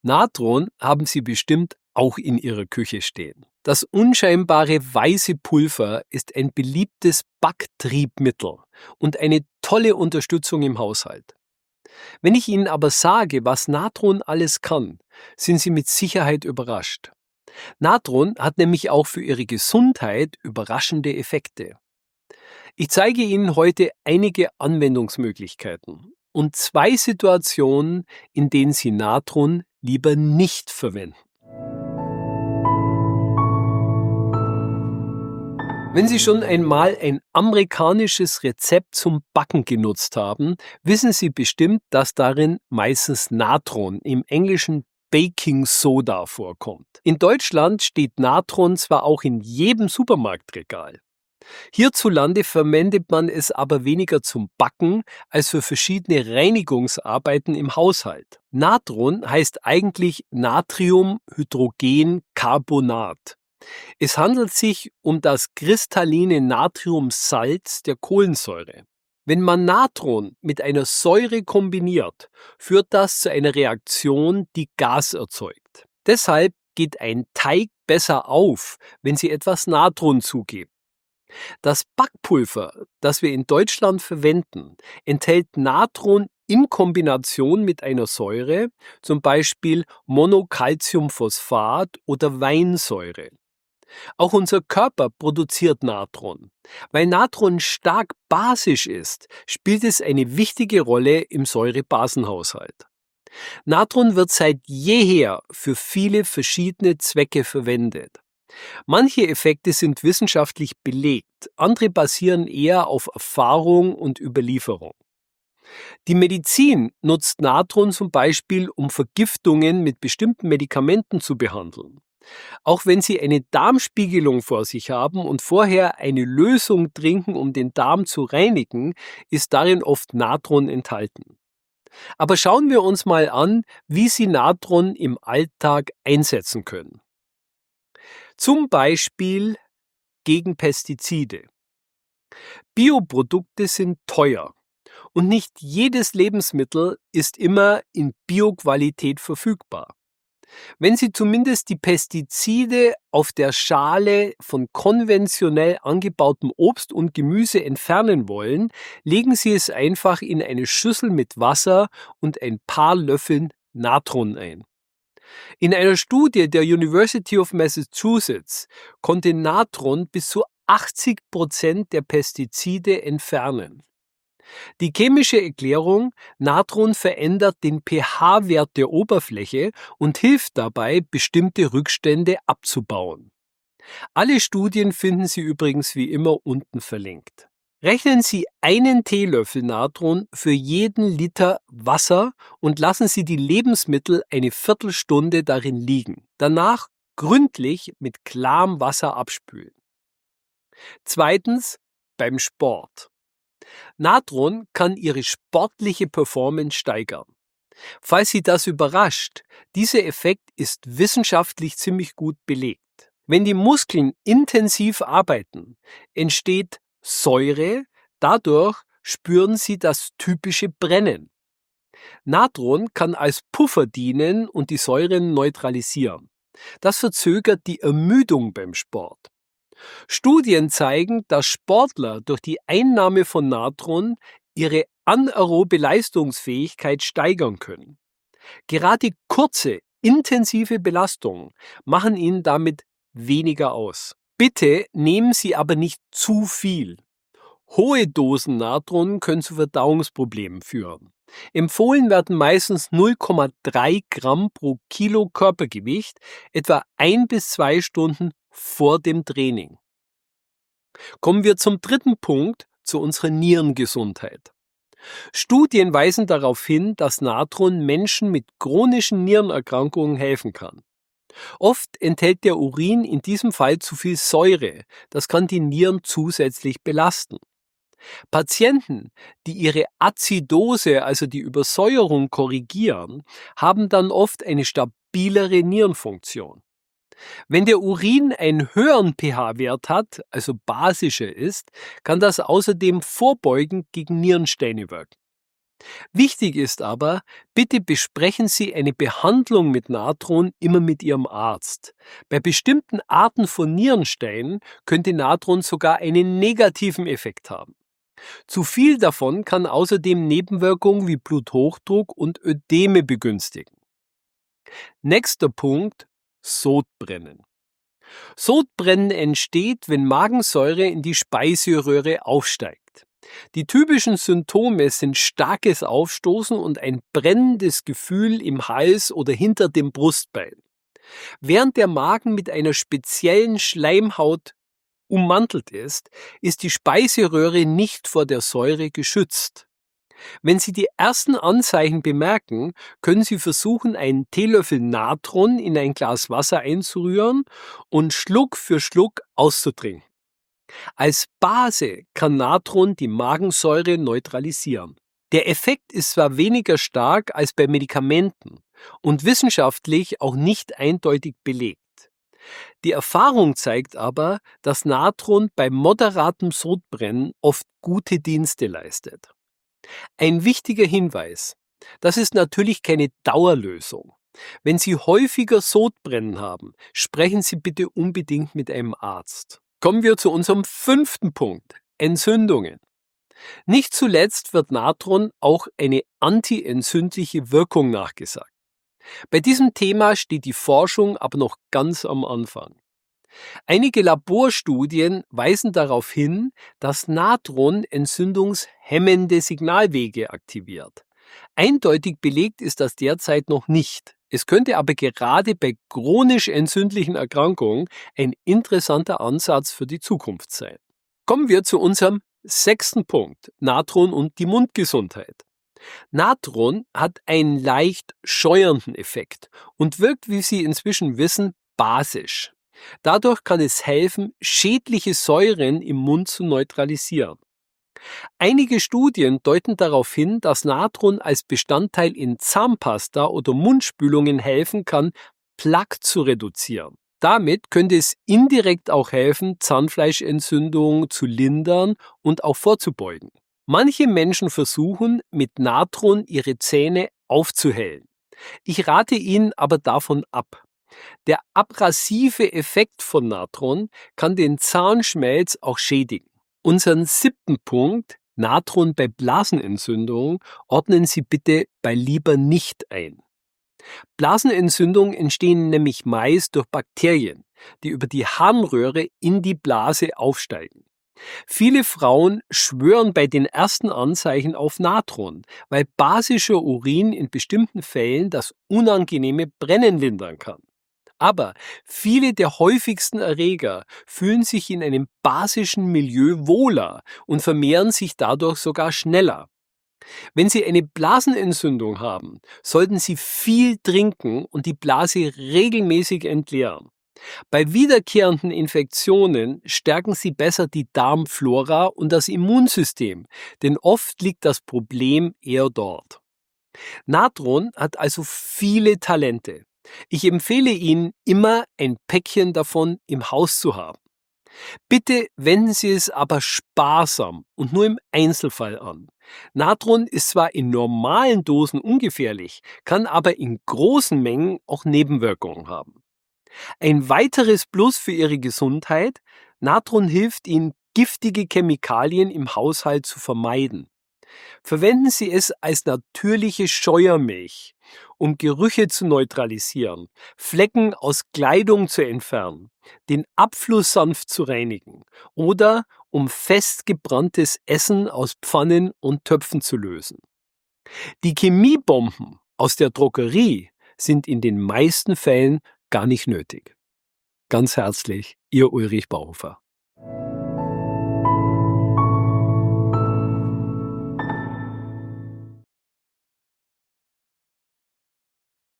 Natron haben Sie bestimmt auch in Ihrer Küche stehen. Das unscheinbare weiße Pulver ist ein beliebtes Backtriebmittel und eine tolle Unterstützung im Haushalt. Wenn ich Ihnen aber sage, was Natron alles kann, sind Sie mit Sicherheit überrascht. Natron hat nämlich auch für Ihre Gesundheit überraschende Effekte. Ich zeige Ihnen heute einige Anwendungsmöglichkeiten und 2 Situationen, in denen Sie Natron lieber nicht verwenden. Wenn Sie schon einmal ein amerikanisches Rezept zum Backen genutzt haben, wissen Sie bestimmt, dass darin meistens Natron, im Englischen Baking Soda, vorkommt. In Deutschland steht Natron zwar auch in jedem Supermarktregal. Hierzulande verwendet man es aber weniger zum Backen als für verschiedene Reinigungsarbeiten im Haushalt. Natron heißt eigentlich Natriumhydrogencarbonat. Es handelt sich um das kristalline Natriumsalz der Kohlensäure. Wenn man Natron mit einer Säure kombiniert, führt das zu einer Reaktion, die Gas erzeugt. Deshalb geht ein Teig besser auf, wenn Sie etwas Natron zugeben. Das Backpulver, das wir in Deutschland verwenden, enthält Natron in Kombination mit einer Säure, zum Beispiel Monocalciumphosphat oder Weinsäure. Auch unser Körper produziert Natron. Weil Natron stark basisch ist, spielt es eine wichtige Rolle im Säurebasenhaushalt. Natron wird seit jeher für viele verschiedene Zwecke verwendet. Manche Effekte sind wissenschaftlich belegt, andere basieren eher auf Erfahrung und Überlieferung. Die Medizin nutzt Natron zum Beispiel, um Vergiftungen mit bestimmten Medikamenten zu behandeln. Auch wenn Sie eine Darmspiegelung vor sich haben und vorher eine Lösung trinken, um den Darm zu reinigen, ist darin oft Natron enthalten. Aber schauen wir uns mal an, wie Sie Natron im Alltag einsetzen können. Zum Beispiel gegen Pestizide. Bioprodukte sind teuer und nicht jedes Lebensmittel ist immer in Bioqualität verfügbar. Wenn Sie zumindest die Pestizide auf der Schale von konventionell angebautem Obst und Gemüse entfernen wollen, legen Sie es einfach in eine Schüssel mit Wasser und ein paar Löffeln Natron ein. In einer Studie der University of Massachusetts konnte Natron bis zu 80% der Pestizide entfernen. Die chemische Erklärung: Natron verändert den pH-Wert der Oberfläche und hilft dabei, bestimmte Rückstände abzubauen. Alle Studien finden Sie übrigens wie immer unten verlinkt. Rechnen Sie einen Teelöffel Natron für jeden Liter Wasser und lassen Sie die Lebensmittel eine Viertelstunde darin liegen. Danach gründlich mit klarem Wasser abspülen. Zweitens, beim Sport. Natron kann Ihre sportliche Performance steigern. Falls Sie das überrascht, dieser Effekt ist wissenschaftlich ziemlich gut belegt. Wenn die Muskeln intensiv arbeiten, entsteht Säure, dadurch spüren Sie das typische Brennen. Natron kann als Puffer dienen und die Säuren neutralisieren. Das verzögert die Ermüdung beim Sport. Studien zeigen, dass Sportler durch die Einnahme von Natron ihre anaerobe Leistungsfähigkeit steigern können. Gerade kurze, intensive Belastungen machen ihnen damit weniger aus. Bitte nehmen Sie aber nicht zu viel. Hohe Dosen Natron können zu Verdauungsproblemen führen. Empfohlen werden meistens 0,3 Gramm pro Kilo Körpergewicht, etwa 1 bis 2 Stunden vor dem Training. Kommen wir zum dritten Punkt, zu unserer Nierengesundheit. Studien weisen darauf hin, dass Natron Menschen mit chronischen Nierenerkrankungen helfen kann. Oft enthält der Urin in diesem Fall zu viel Säure, das kann die Nieren zusätzlich belasten. Patienten, die ihre Azidose, also die Übersäuerung, korrigieren, haben dann oft eine stabilere Nierenfunktion. Wenn der Urin einen höheren pH-Wert hat, also basischer ist, kann das außerdem vorbeugend gegen Nierensteine wirken. Wichtig ist aber, bitte besprechen Sie eine Behandlung mit Natron immer mit Ihrem Arzt. Bei bestimmten Arten von Nierensteinen könnte Natron sogar einen negativen Effekt haben. Zu viel davon kann außerdem Nebenwirkungen wie Bluthochdruck und Ödeme begünstigen. Nächster Punkt: Sodbrennen. Sodbrennen entsteht, wenn Magensäure in die Speiseröhre aufsteigt. Die typischen Symptome sind starkes Aufstoßen und ein brennendes Gefühl im Hals oder hinter dem Brustbein. Während der Magen mit einer speziellen Schleimhaut ummantelt ist, ist die Speiseröhre nicht vor der Säure geschützt. Wenn Sie die ersten Anzeichen bemerken, können Sie versuchen, einen Teelöffel Natron in ein Glas Wasser einzurühren und Schluck für Schluck auszutrinken. Als Base kann Natron die Magensäure neutralisieren. Der Effekt ist zwar weniger stark als bei Medikamenten und wissenschaftlich auch nicht eindeutig belegt. Die Erfahrung zeigt aber, dass Natron bei moderatem Sodbrennen oft gute Dienste leistet. Ein wichtiger Hinweis: Das ist natürlich keine Dauerlösung. Wenn Sie häufiger Sodbrennen haben, sprechen Sie bitte unbedingt mit einem Arzt. Kommen wir zu unserem 5. Punkt: Entzündungen. Nicht zuletzt wird Natron auch eine antientzündliche Wirkung nachgesagt. Bei diesem Thema steht die Forschung aber noch ganz am Anfang. Einige Laborstudien weisen darauf hin, dass Natron entzündungshemmende Signalwege aktiviert. Eindeutig belegt ist das derzeit noch nicht. Es könnte aber gerade bei chronisch entzündlichen Erkrankungen ein interessanter Ansatz für die Zukunft sein. Kommen wir zu unserem 6. Punkt: Natron und die Mundgesundheit. Natron hat einen leicht scheuernden Effekt und wirkt, wie Sie inzwischen wissen, basisch. Dadurch kann es helfen, schädliche Säuren im Mund zu neutralisieren. Einige Studien deuten darauf hin, dass Natron als Bestandteil in Zahnpasta oder Mundspülungen helfen kann, Plaque zu reduzieren. Damit könnte es indirekt auch helfen, Zahnfleischentzündungen zu lindern und auch vorzubeugen. Manche Menschen versuchen, mit Natron ihre Zähne aufzuhellen. Ich rate Ihnen aber davon ab. Der abrasive Effekt von Natron kann den Zahnschmelz auch schädigen. Unseren 7. Punkt, Natron bei Blasenentzündungen, ordnen Sie bitte bei lieber nicht ein. Blasenentzündungen entstehen nämlich meist durch Bakterien, die über die Harnröhre in die Blase aufsteigen. Viele Frauen schwören bei den ersten Anzeichen auf Natron, weil basischer Urin in bestimmten Fällen das unangenehme Brennen lindern kann. Aber viele der häufigsten Erreger fühlen sich in einem basischen Milieu wohler und vermehren sich dadurch sogar schneller. Wenn Sie eine Blasenentzündung haben, sollten Sie viel trinken und die Blase regelmäßig entleeren. Bei wiederkehrenden Infektionen stärken Sie besser die Darmflora und das Immunsystem, denn oft liegt das Problem eher dort. Natron hat also viele Talente. Ich empfehle Ihnen, immer ein Päckchen davon im Haus zu haben. Bitte wenden Sie es aber sparsam und nur im Einzelfall an. Natron ist zwar in normalen Dosen ungefährlich, kann aber in großen Mengen auch Nebenwirkungen haben. Ein weiteres Plus für Ihre Gesundheit: Natron hilft Ihnen, giftige Chemikalien im Haushalt zu vermeiden. Verwenden Sie es als natürliche Scheuermilch, um Gerüche zu neutralisieren, Flecken aus Kleidung zu entfernen, den Abfluss sanft zu reinigen oder um festgebranntes Essen aus Pfannen und Töpfen zu lösen. Die Chemiebomben aus der Drogerie sind in den meisten Fällen gar nicht nötig. Ganz herzlich, Ihr Ulrich Bauhofer.